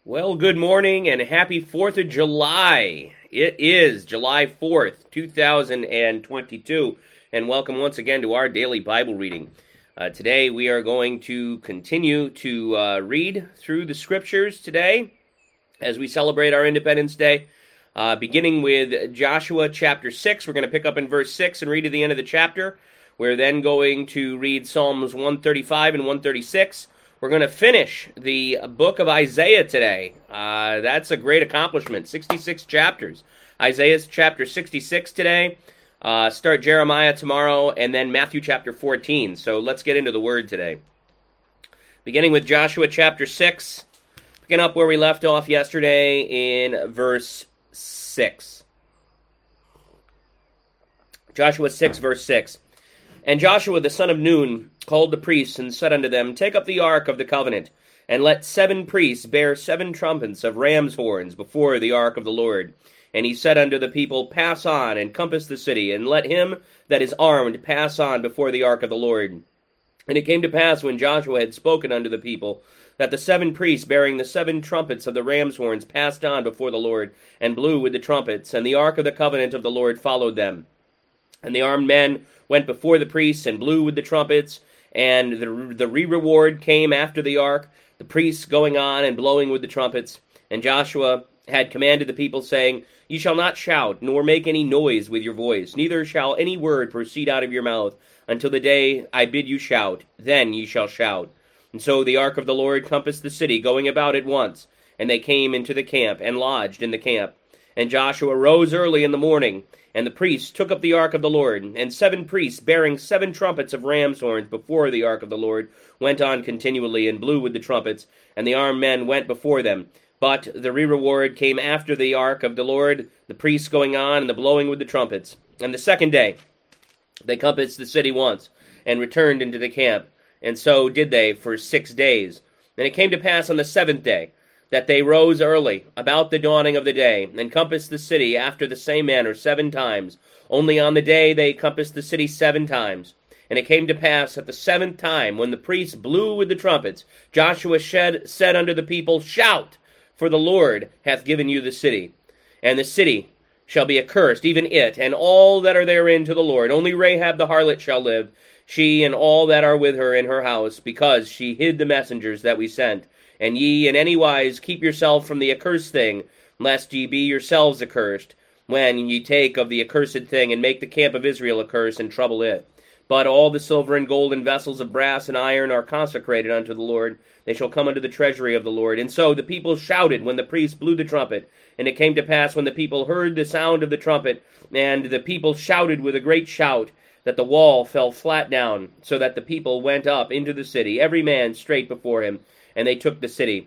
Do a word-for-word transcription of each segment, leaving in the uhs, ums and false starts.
Well, good morning and happy fourth of July. It is July fourth, two thousand twenty-two, and welcome once again to our daily Bible reading. Uh, today we are going to continue to uh, read through the scriptures today as we celebrate our Independence Day, uh, beginning with Joshua chapter six. We're going to pick up in verse six and read to the end of the chapter. We're then going to read Psalms one thirty-five and one thirty-six. We're going to finish the book of Isaiah today. Uh, that's a great accomplishment, sixty-six chapters. Isaiah's chapter sixty-six today, uh, start Jeremiah tomorrow, and then Matthew chapter fourteen. So let's get into the word today. Beginning with Joshua chapter six, picking up where we left off yesterday in verse six. Joshua six, verse six. And Joshua the son of Nun called the priests, and said unto them, Take up the ark of the covenant, and let seven priests bear seven trumpets of ram's horns before the ark of the Lord. And he said unto the people, Pass on, and compass the city, and let him that is armed pass on before the ark of the Lord. And it came to pass, when Joshua had spoken unto the people, that the seven priests bearing the seven trumpets of the ram's horns passed on before the Lord, and blew with the trumpets, and the ark of the covenant of the Lord followed them. And the armed men went before the priests, and blew with the trumpets, and the, the re-reward came after the ark, the priests going on and blowing with the trumpets. And Joshua had commanded the people, saying, Ye shall not shout, nor make any noise with your voice, neither shall any word proceed out of your mouth, until the day I bid you shout, then ye shall shout. And so the ark of the Lord compassed the city, going about at once. And they came into the camp, and lodged in the camp. And Joshua rose early in the morning, and the priests took up the ark of the Lord, and seven priests, bearing seven trumpets of ram's horns before the ark of the Lord, went on continually, and blew with the trumpets, and the armed men went before them. But the re-reward came after the ark of the Lord, the priests going on, and the blowing with the trumpets. And the second day they compassed the city once, and returned into the camp. And so did they for six days. And it came to pass on the seventh day, that they rose early, about the dawning of the day, and compassed the city after the same manner seven times. Only on the day they compassed the city seven times. And it came to pass at the seventh time, when the priests blew with the trumpets, Joshua shed, said unto the people, Shout, for the Lord hath given you the city. And the city shall be accursed, even it, and all that are therein to the Lord. Only Rahab the harlot shall live, she and all that are with her in her house, because she hid the messengers that we sent. And ye in any wise keep yourself from the accursed thing, lest ye be yourselves accursed, when ye take of the accursed thing, and make the camp of Israel a curse, and trouble it. But all the silver and gold and vessels of brass and iron are consecrated unto the Lord. They shall come unto the treasury of the Lord. And so the people shouted when the priests blew the trumpet. And it came to pass, when the people heard the sound of the trumpet, and the people shouted with a great shout, that the wall fell flat down, so that the people went up into the city, every man straight before him. And they took the city,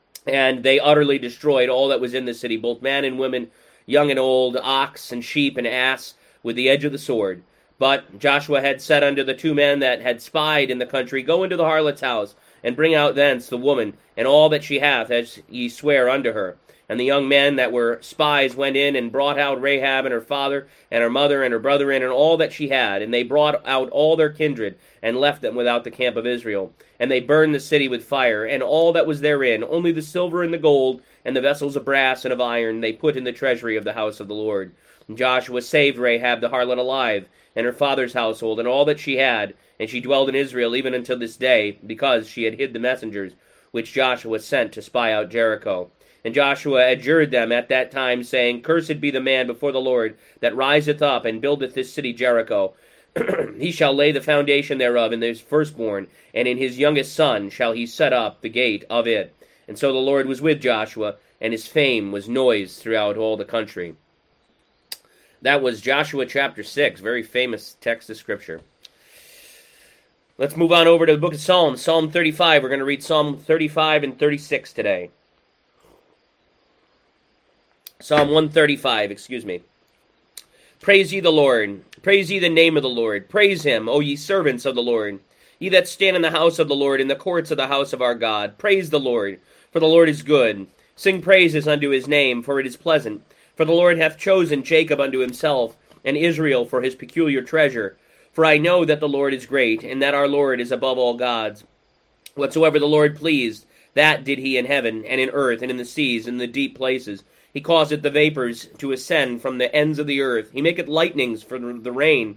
and they utterly destroyed all that was in the city, both man and woman, young and old, ox and sheep and ass, with the edge of the sword. But Joshua had said unto the two men that had spied in the country, Go into the harlot's house, and bring out thence the woman, and all that she hath, as ye swear unto her. And the young men that were spies went in, and brought out Rahab and her father, and her mother, and her brethren, and all that she had. And they brought out all their kindred, and left them without the camp of Israel. And they burned the city with fire, and all that was therein, only the silver and the gold, and the vessels of brass and of iron, they put in the treasury of the house of the Lord. And Joshua saved Rahab the harlot alive, and her father's household, and all that she had, and she dwelled in Israel even until this day, because she had hid the messengers, which Joshua sent to spy out Jericho. And Joshua adjured them at that time, saying, Cursed be the man before the Lord, that riseth up and buildeth this city Jericho. He shall lay the foundation thereof in his firstborn, and in his youngest son shall he set up the gate of it. And so the Lord was with Joshua, and his fame was noised throughout all the country. That was Joshua chapter six, very famous text of Scripture. Let's move on over to the book of Psalms, Psalm thirty-five. We're going to read Psalm thirty-five and thirty-six today. Psalm one thirty-five, excuse me. Praise ye the Lord. Praise ye the name of the Lord. Praise him, O ye servants of the Lord. Ye that stand in the house of the Lord, in the courts of the house of our God. Praise the Lord, for the Lord is good. Sing praises unto his name, for it is pleasant. For the Lord hath chosen Jacob unto himself, and Israel for his peculiar treasure. For I know that the Lord is great, and that our Lord is above all gods. Whatsoever the Lord pleased, That did he in heaven, and in earth, and in the seas, and in the deep places. He causeth the vapors to ascend from the ends of the earth. He maketh lightnings for the rain.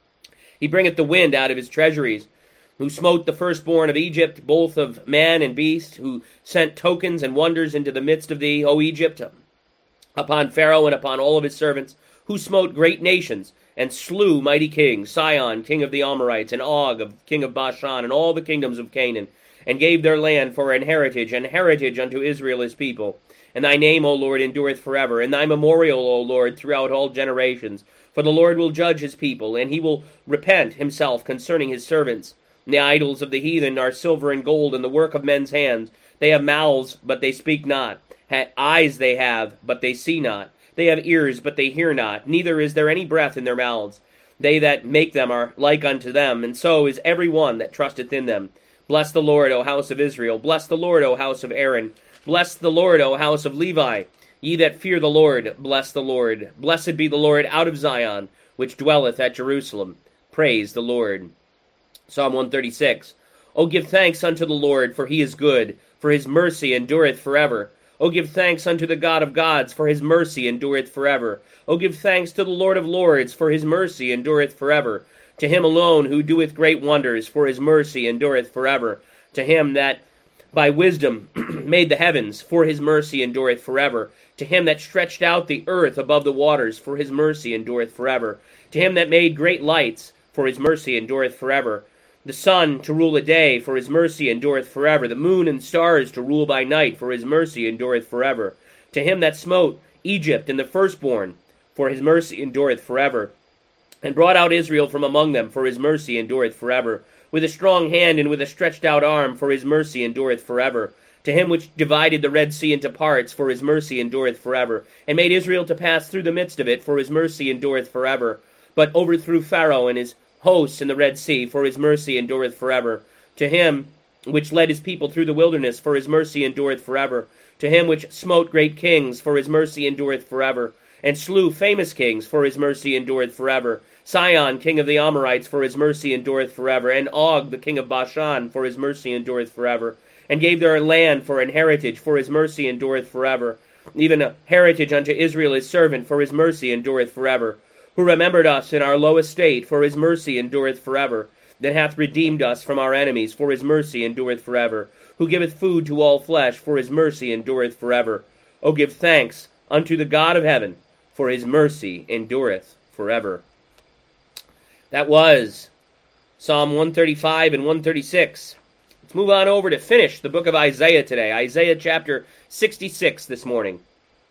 He bringeth the wind out of his treasuries. Who smote the firstborn of Egypt, both of man and beast, who sent tokens and wonders into the midst of thee, O Egypt, upon Pharaoh and upon all of his servants, who smote great nations, and slew mighty kings, Sihon, king of the Amorites, and Og, of king of Bashan, and all the kingdoms of Canaan, and gave their land for an heritage, and heritage unto Israel his people. And thy name, O Lord, endureth forever, and thy memorial, O Lord, throughout all generations. For the Lord will judge his people, and he will repent himself concerning his servants. And the idols of the heathen are silver and gold, and the work of men's hands. They have mouths, but they speak not. Ha- eyes they have, but they see not. They have ears, but they hear not. Neither is there any breath in their mouths. They that make them are like unto them, and so is every one that trusteth in them. Bless the Lord, O house of Israel. Bless the Lord, O house of Aaron. Bless the Lord, O house of Levi. Ye that fear the Lord, bless the Lord. Blessed be the Lord out of Zion, which dwelleth at Jerusalem. Praise the Lord. Psalm one thirty-six. O give thanks unto the Lord, for he is good, for his mercy endureth forever. O give thanks unto the God of gods, for his mercy endureth forever. O give thanks to the Lord of lords, for his mercy endureth forever. To him alone who doeth great wonders, for his mercy endureth forever. To him that by wisdom made the heavens, for his mercy endureth forever. To him that stretched out the earth above the waters, for his mercy endureth forever. To him that made great lights, for his mercy endureth forever. The sun to rule a day, for his mercy endureth forever. The moon and stars to rule by night, for his mercy endureth forever. To him that smote Egypt and the firstborn, for his mercy endureth forever. And brought out Israel from among them, for his mercy endureth forever. With a strong hand and with a stretched out arm, for his mercy endureth forever. To him which divided the Red Sea into parts, for his mercy endureth forever. And made Israel to pass through the midst of it, for his mercy endureth forever. But overthrew Pharaoh and his hosts in the Red Sea, for his mercy endureth forever. To him which led his people through the wilderness, for his mercy endureth forever. To him which smote great kings, for his mercy endureth forever. And slew famous kings, for his mercy endureth forever. Sihon, king of the Amorites, for his mercy endureth forever. And Og, the king of Bashan, for his mercy endureth forever. And gave their land for an heritage, for his mercy endureth forever. Even a heritage unto Israel his servant, for his mercy endureth forever. Who remembered us in our low estate, for his mercy endureth forever. That hath redeemed us from our enemies, for his mercy endureth forever. Who giveth food to all flesh, for his mercy endureth forever. O give thanks unto the God of heaven, for his mercy endureth forever. That was Psalm one thirty-five and one thirty-six. Let's move on over to finish the book of Isaiah today. Isaiah chapter sixty-six this morning.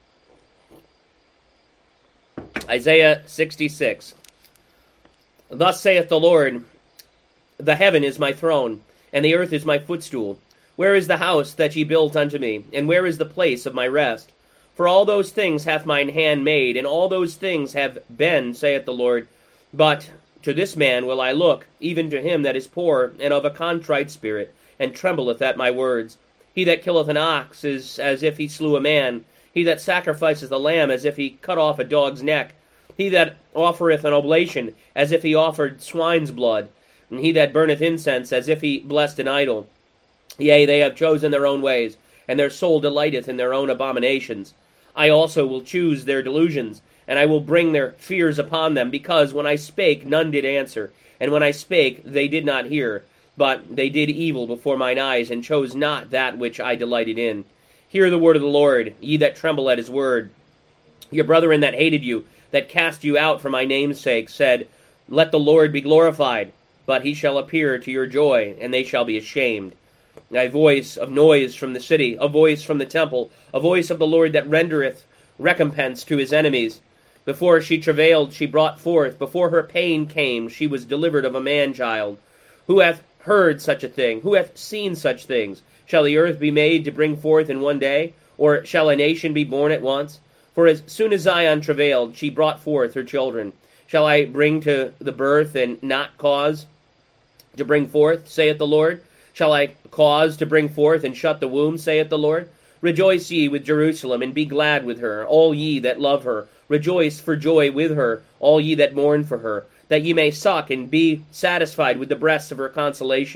Isaiah sixty-six. Thus saith the Lord, the heaven is my throne, and the earth is my footstool. Where is the house that ye built unto me, and where is the place of my rest? For all those things hath mine hand made, and all those things have been, saith the Lord. But to this man will I look, even to him that is poor, and of a contrite spirit, and trembleth at my words. He that killeth an ox is as if he slew a man. He that sacrificeth a lamb, as if he cut off a dog's neck. He that offereth an oblation, as if he offered swine's blood. And he that burneth incense, as if he blessed an idol. Yea, they have chosen their own ways, and their soul delighteth in their own abominations. I also will choose their delusions, and I will bring their fears upon them, because when I spake none did answer, and when I spake they did not hear. But they did evil before mine eyes, and chose not that which I delighted in. Hear the word of the Lord, ye that tremble at his word. Your brethren that hated you, that cast you out for my name's sake, said, Let the Lord be glorified. But he shall appear to your joy, and they shall be ashamed. A voice of noise from the city, a voice from the temple, a voice of the Lord that rendereth recompense to his enemies. Before she travailed, she brought forth. Before her pain came, she was delivered of a man-child. Who hath heard such a thing? Who hath seen such things? Shall the earth be made to bring forth in one day? Or shall a nation be born at once? For as soon as Zion travailed, she brought forth her children. Shall I bring to the birth and not cause to bring forth, saith the Lord? Shall I cause to bring forth and shut the womb, saith the Lord? Rejoice ye with Jerusalem, and be glad with her, all ye that love her. Rejoice for joy with her, all ye that mourn for her, that ye may suck and be satisfied with the breasts of her consolation.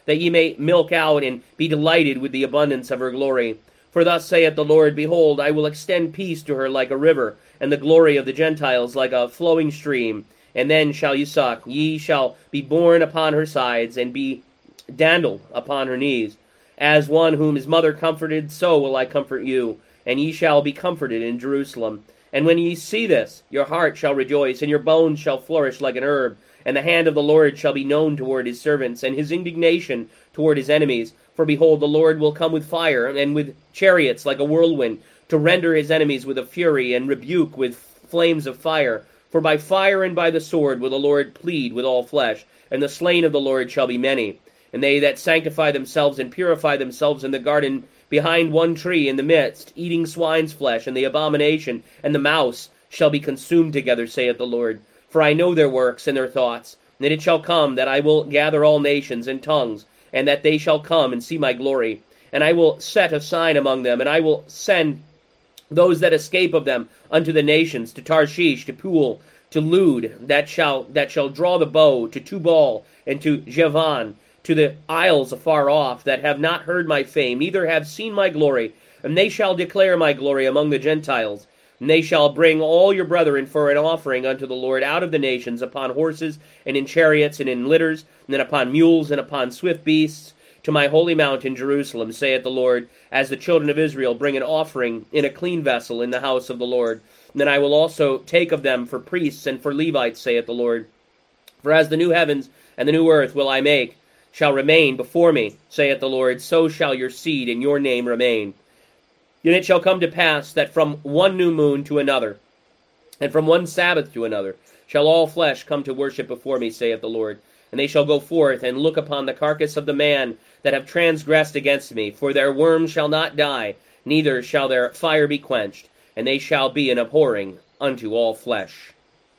that ye may milk out and be delighted with the abundance of her glory. For thus saith the Lord, Behold, I will extend peace to her like a river, and the glory of the Gentiles like a flowing stream. And then shall ye suck, ye shall be borne upon her sides, and be dandled upon her knees. As one whom his mother comforted, so will I comfort you, and ye shall be comforted in Jerusalem. And when ye see this, your heart shall rejoice, and your bones shall flourish like an herb. And the hand of the Lord shall be known toward his servants, and his indignation toward his enemies. For behold, the Lord will come with fire, and with chariots like a whirlwind, to render his enemies with a fury, and rebuke with flames of fire. For by fire and by the sword will the Lord plead with all flesh, and the slain of the Lord shall be many. And they that sanctify themselves and purify themselves in the garden behind one tree in the midst, eating swine's flesh, and the abomination, and the mouse, shall be consumed together, saith the Lord. For I know their works and their thoughts, and it shall come that I will gather all nations and tongues, and that they shall come and see my glory. And I will set a sign among them, and I will send those that escape of them unto the nations, to Tarshish, to Pul, to Lud, that shall that shall draw the bow, to Tubal, and to Javan, to the isles afar off, that have not heard my fame, neither have seen my glory. And they shall declare my glory among the Gentiles. And they shall bring all your brethren for an offering unto the Lord out of the nations, upon horses, and in chariots, and in litters, and then upon mules, and upon swift beasts, to my holy mountain Jerusalem, saith the Lord, as the children of Israel bring an offering in a clean vessel in the house of the Lord. And then I will also take of them for priests and for Levites, saith the Lord. For as the new heavens and the new earth will I make, shall remain before me, saith the Lord, so shall your seed and your name remain. And it shall come to pass that from one new moon to another, and from one Sabbath to another, shall all flesh come to worship before me, saith the Lord. And they shall go forth and look upon the carcass of the man that have transgressed against me. For their worm shall not die, neither shall their fire be quenched, and they shall be an abhorring unto all flesh.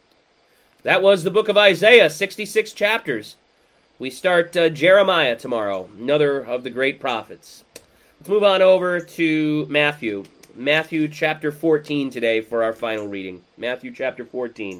That was the book of Isaiah, sixty-six chapters. We start uh, Jeremiah tomorrow, another of the great prophets. Let's move on over to Matthew. Matthew chapter fourteen today for our final reading. Matthew chapter fourteen.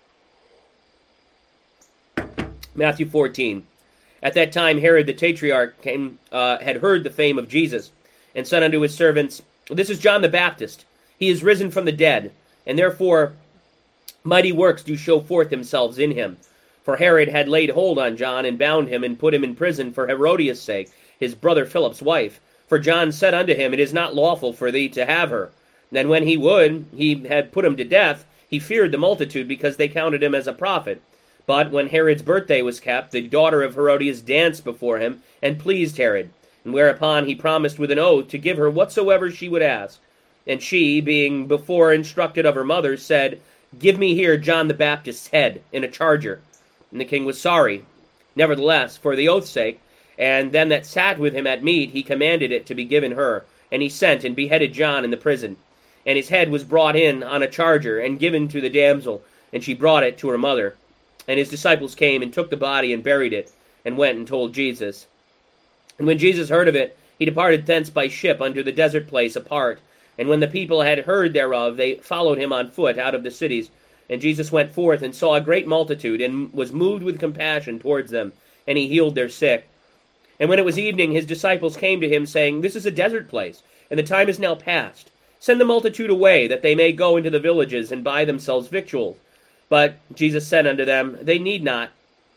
Matthew fourteen. At that time Herod the Tetrarch came, uh, had heard the fame of Jesus, and said unto his servants, This is John the Baptist. He is risen from the dead, and therefore mighty works do show forth themselves in him. For Herod had laid hold on John, and bound him, and put him in prison for Herodias' sake, his brother Philip's wife. For John said unto him, It is not lawful for thee to have her. Then when he would, he had put him to death, he feared the multitude, because they counted him as a prophet. But when Herod's birthday was kept, the daughter of Herodias danced before him, and pleased Herod. And whereupon he promised with an oath to give her whatsoever she would ask. And she, being before instructed of her mother, said, Give me here John the Baptist's head in a charger. And the king was sorry. Nevertheless, for the oath's sake, and them that sat with him at meat, he commanded it to be given her. And he sent and beheaded John in the prison. And his head was brought in on a charger, and given to the damsel, and she brought it to her mother. And his disciples came, and took the body, and buried it, and went and told Jesus. And when Jesus heard of it, he departed thence by ship unto the desert place apart. And when the people had heard thereof, they followed him on foot out of the cities. And Jesus went forth, and saw a great multitude, and was moved with compassion towards them, and he healed their sick. And when it was evening, his disciples came to him, saying, This is a desert place, and the time is now past. Send the multitude away, that they may go into the villages, and buy themselves victuals. But Jesus said unto them, They need not,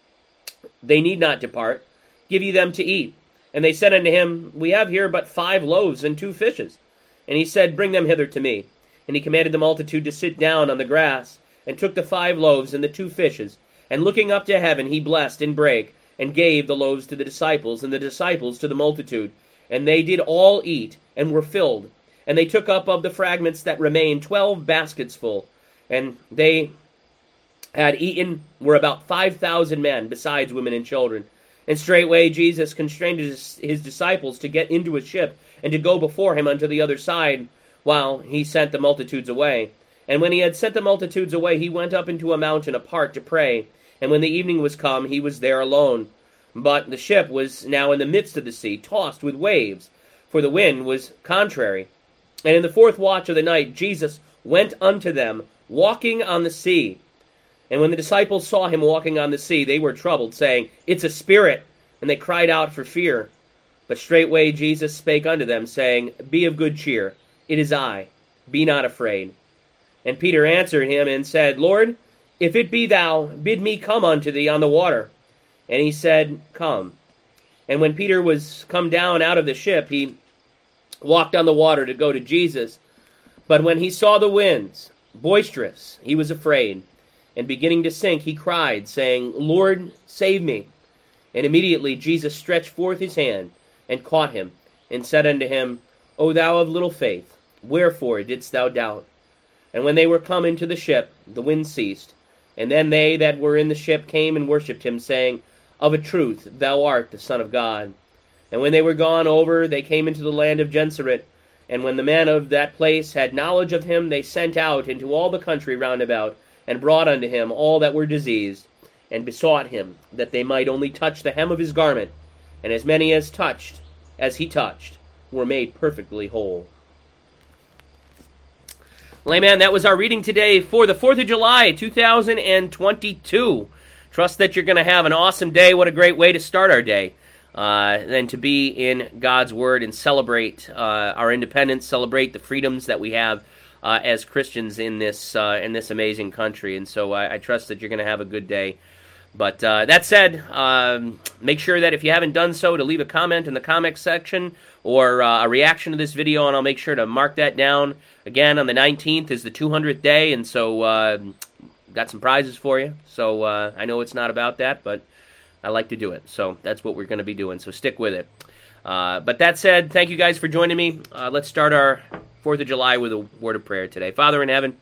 they need not depart. Give ye them to eat. And they said unto him, We have here but five loaves and two fishes. And he said, Bring them hither to me. And he commanded the multitude to sit down on the grass, and took the five loaves and the two fishes, and looking up to heaven, he blessed and brake, and gave the loaves to the disciples, and the disciples to the multitude. And they did all eat, and were filled. And they took up of the fragments that remained twelve baskets full. And they had eaten were about five thousand men, besides women and children. And straightway Jesus constrained his, his disciples to get into a ship, and to go before him unto the other side, while he sent the multitudes away. And when he had sent the multitudes away, he went up into a mountain apart to pray. And when the evening was come, he was there alone. But the ship was now in the midst of the sea, tossed with waves, for the wind was contrary. And in the fourth watch of the night, Jesus went unto them, walking on the sea. And when the disciples saw him walking on the sea, they were troubled, saying, It's a spirit. and they cried out for fear. But straightway Jesus spake unto them, saying, Be of good cheer, it is I, be not afraid. And Peter answered him and said, Lord, if it be thou, bid me come unto thee on the water. And he said, Come. And when Peter was come down out of the ship, he walked on the water to go to Jesus. But when he saw the winds boisterous, he was afraid. And beginning to sink, he cried, saying, Lord, save me. And immediately Jesus stretched forth his hand, and caught him, and said unto him, O thou of little faith, wherefore didst thou doubt? And when they were come into the ship, the wind ceased. And then they that were in the ship came and worshipped him, saying, Of a truth thou art the Son of God. And when they were gone over, they came into the land of Gennesaret. And when the men of that place had knowledge of him, they sent out into all the country round about, and brought unto him all that were diseased, and besought him that they might only touch the hem of his garment. And as many as touched, as he touched, were made perfectly whole. Well, amen. That was our reading today for the fourth of July, two thousand twenty-two. Trust that you're going to have an awesome day. What a great way to start our day. Uh, than to be in God's Word and celebrate uh, our independence, celebrate the freedoms that we have uh, as Christians in this uh, in this amazing country. And so I, I trust that you're going to have a good day. But uh, that said, um, make sure that if you haven't done so, to leave a comment in the comment section or uh, a reaction to this video, and I'll make sure to mark that down. Again, on the nineteenth is the two hundredth day, and so uh, got some prizes for you. So uh, I know it's not about that, but I like to do it. So that's what we're going to be doing, so stick with it. Uh, but that said, thank you guys for joining me. Uh, let's start our fourth of July with a word of prayer today. Father in heaven,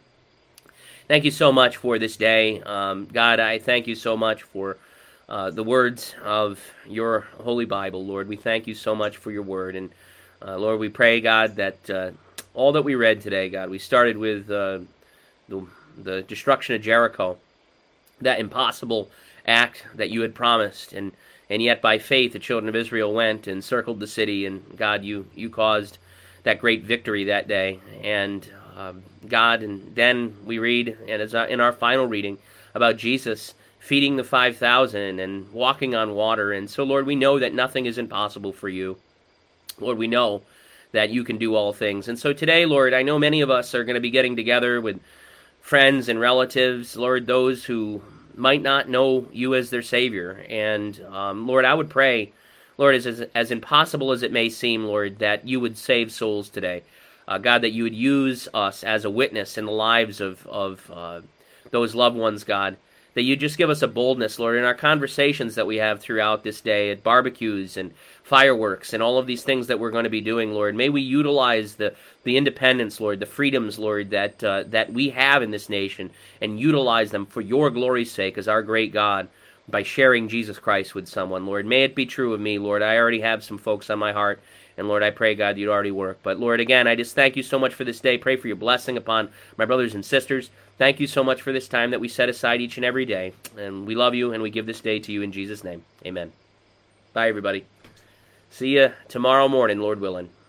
thank you so much for this day. Um, God, I thank you so much for uh, the words of your Holy Bible, Lord. We thank you so much for your word. And uh, Lord, we pray, God, that uh, all that we read today, God, we started with uh, the, the destruction of Jericho, that impossible act that you had promised. And, and yet by faith, the children of Israel went and circled the city. And God, you, you caused that great victory that day. And Um, God, and then we read, and it's in our final reading, about Jesus feeding the five thousand and walking on water. And so, Lord, we know that nothing is impossible for you. Lord, we know that you can do all things. And so today, Lord, I know many of us are going to be getting together with friends and relatives, Lord, those who might not know you as their Savior. And, um, Lord, I would pray, Lord, as, as, as impossible as it may seem, Lord, that you would save souls today. Uh, God, that you would use us as a witness in the lives of, of uh, those loved ones, God. That you just give us a boldness, Lord, in our conversations that we have throughout this day, at barbecues and fireworks and all of these things that we're going to be doing, Lord. May we utilize the, the independence, Lord, the freedoms, Lord, that uh, that we have in this nation, and utilize them for your glory's sake as our great God, by sharing Jesus Christ with someone, Lord. May it be true of me, Lord. I already have some folks on my heart. And Lord, I pray, God, you'd already work. But Lord, again, I just thank you so much for this day. Pray for your blessing upon my brothers and sisters. Thank you so much for this time that we set aside each and every day. And we love you, and we give this day to you in Jesus' name. Amen. Bye, everybody. See you tomorrow morning, Lord willing.